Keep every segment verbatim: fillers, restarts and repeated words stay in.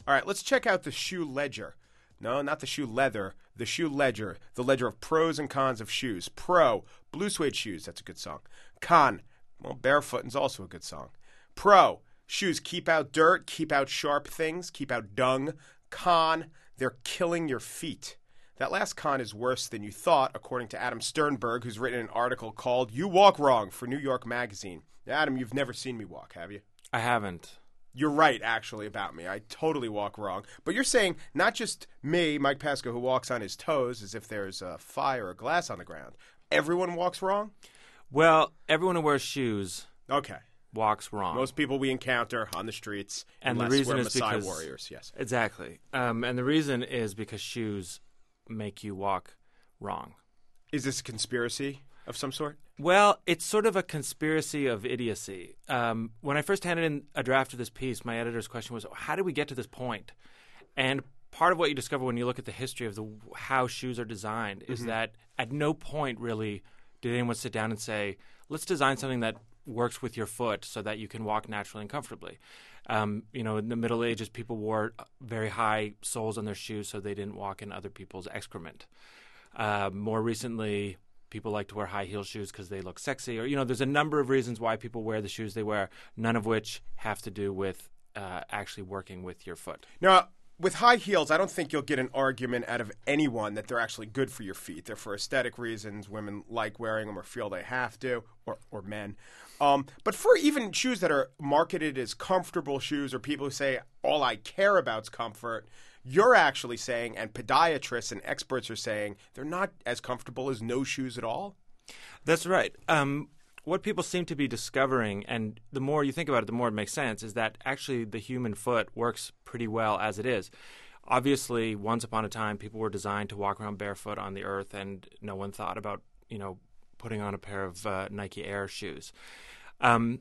All right, let's check out the shoe ledger. No, not the shoe leather. The shoe ledger. The ledger of pros and cons of shoes. Pro, blue suede shoes. That's a good song. Con, well, barefoot is also a good song. Pro, shoes keep out dirt, keep out sharp things, keep out dung. Con, they're killing your feet. That last con is worse than you thought, according to Adam Sternberg, who's written an article called You Walk Wrong for New York Magazine. Now, Adam, you've never seen me walk, have you? I haven't. You're right, actually, about me. I totally walk wrong. But you're saying not just me, Mike Pesca, who walks on his toes as if there's a fire or glass on the ground. Everyone walks wrong? Well, everyone who wears shoes Okay. walks wrong. Most people we encounter on the streets, and the unless reason we're is Maasai because, warriors, yes. Exactly. Um, and the reason is because shoes make you walk wrong. Is this a conspiracy of some sort? Well, it's sort of a conspiracy of idiocy. Um, when I first handed in a draft of this piece, my editor's question was, how did we get to this point? And part of what you discover when you look at the history of the how shoes are designed is mm-hmm. that at no point really did anyone sit down and say, let's design something that works with your foot so that you can walk naturally and comfortably. Um, you know, in the Middle Ages, people wore very high soles on their shoes so they didn't walk in other people's excrement. Uh, more recently, people like to wear high heel shoes because they look sexy. Or, you know, there's a number of reasons why people wear the shoes they wear, none of which have to do with uh, actually working with your foot. Now, with high heels, I don't think you'll get an argument out of anyone that they're actually good for your feet. They're for aesthetic reasons. Women like wearing them or feel they have to, or, or men. Um, but for even shoes that are marketed as comfortable shoes or people who say, all I care about is comfort, you're actually saying, and podiatrists and experts are saying, they're not as comfortable as no shoes at all? That's right. Um, what people seem to be discovering, and the more you think about it, the more it makes sense, is that actually the human foot works pretty well as it is. Obviously, once upon a time, people were designed to walk around barefoot on the earth, and no one thought about, you know, putting on a pair of uh, Nike Air shoes. Um,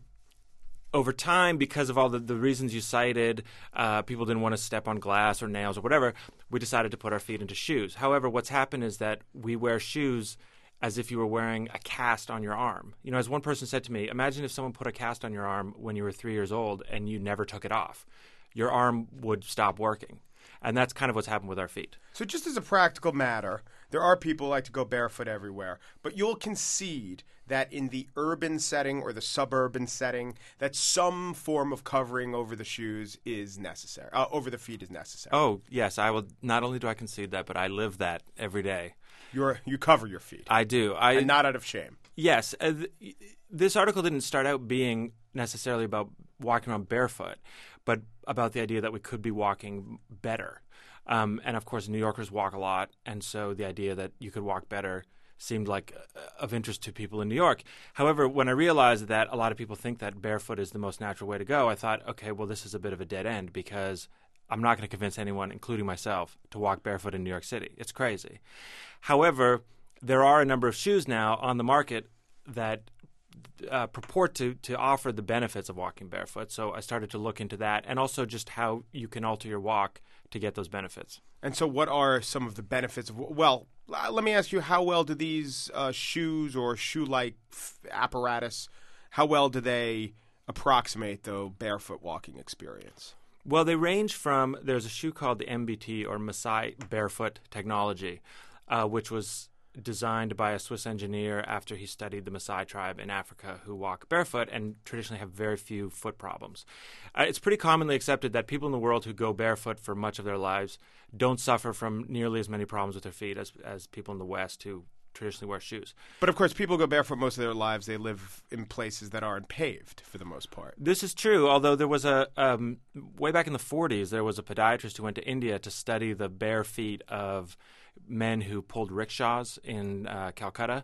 over time, because of all the, the reasons you cited, uh, people didn't want to step on glass or nails or whatever, we decided to put our feet into shoes. However, what's happened is that we wear shoes as if you were wearing a cast on your arm. You know, as one person said to me, imagine if someone put a cast on your arm when you were three years old and you never took it off. Your arm would stop working. And that's kind of what's happened with our feet. So just as a practical matter, there are people who like to go barefoot everywhere, but you'll concede that in the urban setting or the suburban setting, that some form of covering over the shoes is necessary, uh, over the feet is necessary. Oh, yes. I will. Not only do I concede that, but I live that every day. You're, you cover your feet. I do. I, and not out of shame. Yes. Uh, th- this article didn't start out being necessarily about walking around barefoot, but about the idea that we could be walking better. Um, and, of course, New Yorkers walk a lot, and so the idea that you could walk better seemed like uh, of interest to people in New York. However, when I realized that a lot of people think that barefoot is the most natural way to go, I thought, okay, well, this is a bit of a dead end because I'm not going to convince anyone, including myself, to walk barefoot in New York City. It's crazy. However, there are a number of shoes now on the market that Uh, purport to, to offer the benefits of walking barefoot. So I started to look into that and also just how you can alter your walk to get those benefits. And so what are some of the benefits of, well, let me ask you, how well do these uh, shoes or shoe-like f- apparatus, how well do they approximate the barefoot walking experience? Well, they range from, there's a shoe called the M B T or Maasai Barefoot Technology, uh, which was designed by a Swiss engineer after he studied the Maasai tribe in Africa who walk barefoot and traditionally have very few foot problems. Uh, it's pretty commonly accepted that people in the world who go barefoot for much of their lives don't suffer from nearly as many problems with their feet as, as people in the West who traditionally wear shoes. But, of course, people go barefoot most of their lives. They live in places that aren't paved for the most part. This is true, although there was a um, – way back in the forties, there was a podiatrist who went to India to study the bare feet of men who pulled rickshaws in uh, Calcutta,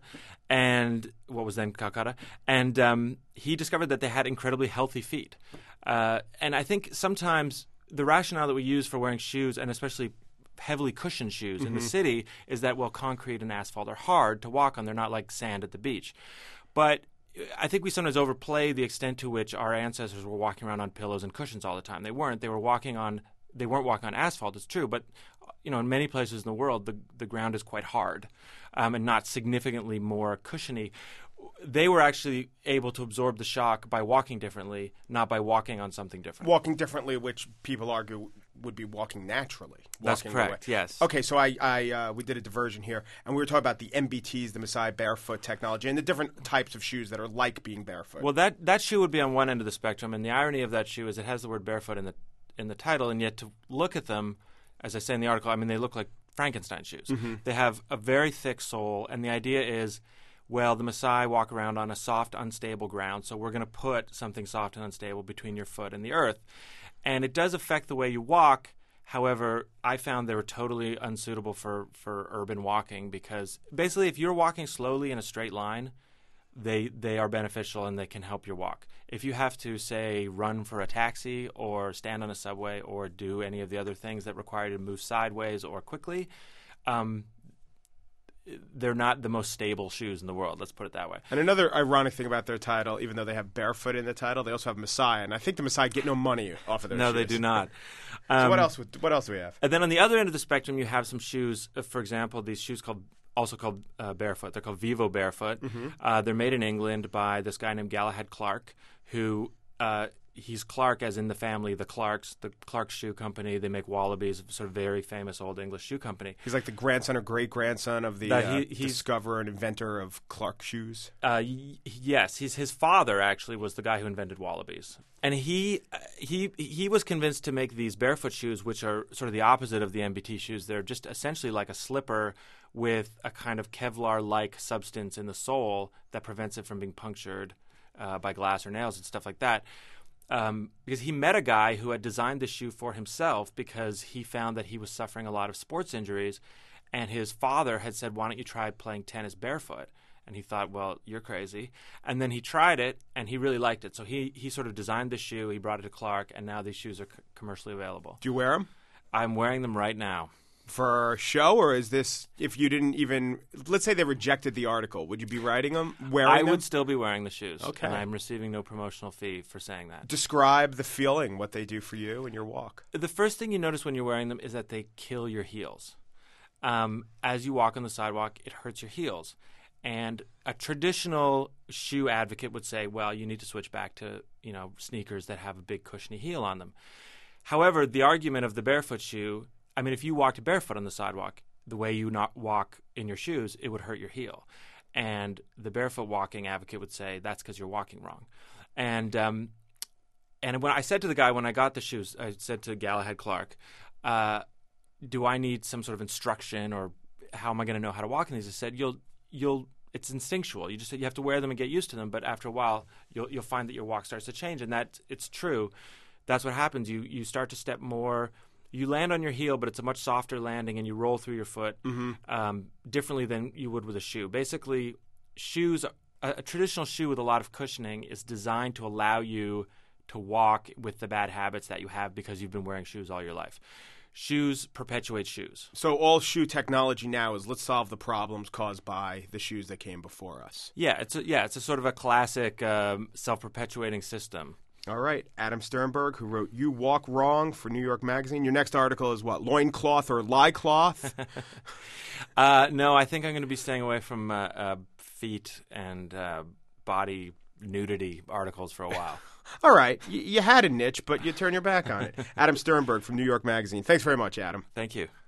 and what was then Calcutta, and um, he discovered that they had incredibly healthy feet. Uh, and I think sometimes the rationale that we use for wearing shoes, and especially heavily cushioned shoes mm-hmm. in the city, is that, well, concrete and asphalt are hard to walk on. They're not like sand at the beach. But I think we sometimes overplay the extent to which our ancestors were walking around on pillows and cushions all the time. They weren't. They were walking on – they weren't walking on asphalt, it's true, but – you know, in many places in the world, the the ground is quite hard um, and not significantly more cushiony. They were actually able to absorb the shock by walking differently, not by walking on something different. Walking differently, which people argue would be walking naturally. That's walking correct, away. yes. Okay, so I, I uh, we did a diversion here, and we were talking about the M B Ts, the Messiah barefoot technology, and the different types of shoes that are like being barefoot. Well, that, that shoe would be on one end of the spectrum, and the irony of that shoe is it has the word barefoot in the in the title, and yet to look at them, as I say in the article, I mean, they look like Frankenstein shoes. Mm-hmm. They have a very thick sole, and the idea is, well, the Maasai walk around on a soft, unstable ground, so we're going to put something soft and unstable between your foot and the earth. And it does affect the way you walk. However, I found they were totally unsuitable for, for urban walking because basically if you're walking slowly in a straight line, they they are beneficial and they can help your walk. If you have to, say, run for a taxi or stand on a subway or do any of the other things that require you to move sideways or quickly, um, they're not the most stable shoes in the world. Let's put it that way. And another ironic thing about their title, even though they have barefoot in the title, they also have Messiah, and I think the Messiah get no money off of their no, shoes. they do not. So Um, what else? would- What else do we have? And then on the other end of the spectrum, you have some shoes. Uh, for example, these shoes called also called uh, barefoot. They're called Vivo Barefoot. Mm-hmm. Uh, they're made in England by this guy named Galahad Clark, who uh, he's Clark as in the family, the Clarks, the Clark Shoe Company. They make Wallabies, sort of very famous old English shoe company. He's like the grandson or great grandson of the That uh, he- he's- discoverer and inventor of Clark shoes. Uh, y- yes, he's his father actually was the guy who invented Wallabies, and he uh, he he was convinced to make these barefoot shoes, which are sort of the opposite of the M B T shoes. They're just essentially like a slipper with a kind of Kevlar-like substance in the sole that prevents it from being punctured uh, by glass or nails and stuff like that. Um, because he met a guy who had designed this shoe for himself because he found that he was suffering a lot of sports injuries, and his father had said, "Why don't you try playing tennis barefoot?" And he thought, well, you're crazy. And then he tried it, and he really liked it. So he, he sort of designed the shoe. He brought it to Clark, and now these shoes are c- commercially available. Do you wear them I'm wearing them right now. for show, or is this if you didn't even? Let's say they rejected the article, would you be writing them? Wearing I them? would still be wearing the shoes. Okay. And I'm receiving no promotional fee for saying that. Describe the feeling, what they do for you in your walk. The first thing you notice when you're wearing them is that they kill your heels. Um, as you walk on the sidewalk, it hurts your heels. And a traditional shoe advocate would say, well, you need to switch back to, you know, sneakers that have a big cushiony heel on them. However, the argument of the barefoot shoe, I mean, if you walked barefoot on the sidewalk, the way you not walk in your shoes, it would hurt your heel. And the barefoot walking advocate would say, that's because you're walking wrong. And um, and when I said to the guy when I got the shoes, I said to Galahad Clark, uh, do I need some sort of instruction or how am I going to know how to walk in these? I said, you'll you'll it's instinctual. You just you have to wear them and get used to them. But after a while, you'll you'll find that your walk starts to change, and that it's true. That's what happens. You you start to step more. You land on your heel, but it's a much softer landing, and you roll through your foot Mm-hmm. um, differently than you would with a shoe. Basically, shoes a, a traditional shoe with a lot of cushioning is designed to allow you to walk with the bad habits that you have because you've been wearing shoes all your life. Shoes perpetuate shoes. So all shoe technology now is let's solve the problems caused by the shoes that came before us. Yeah, it's a, yeah, it's a sort of a classic um, self-perpetuating system. All right, Adam Sternberg, who wrote "You Walk Wrong" for New York Magazine. Your next article is what? Loincloth or lie cloth? uh, no, I think I'm going to be staying away from uh, uh, feet and uh, body nudity articles for a while. All right, y- you had a niche, but you turn your back on it. Adam Sternberg from New York Magazine. Thanks very much, Adam. Thank you.